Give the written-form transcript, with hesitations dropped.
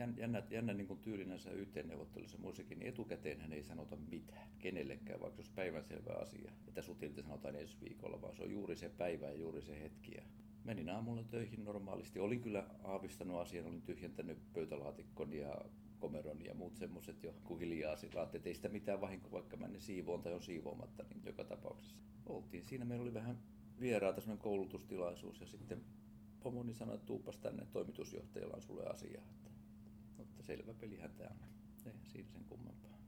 jännä niin kuin tyylinänsä YT-neuvottelussa muissakin, niin etukäteenhän ei sanota mitään kenellekään, vaikka se olisi päivänselvä asia, että sut irti sanotaan ensi viikolla, vaan se on juuri se päivä ja juuri se hetki. Ja menin aamulla töihin normaalisti. Olin kyllä aavistanut asian, olin tyhjentänyt pöytälaatikkon ja komeron ja muut semmoiset jo, kun hiljaa sillä, että ei sitä mitään vahinkoa, vaikka mä ne siivoon tai on siivoamatta, niin joka tapauksessa. Oltiin siinä, meillä oli vähän vieraata, semmoinen koulutustilaisuus ja sitten pomoni sanoi, että tuupas tänne, toimitusjohtajalla on sulle asiaa. Mutta selvä pelihän tämä on. Eihän siinä sen kummempaa.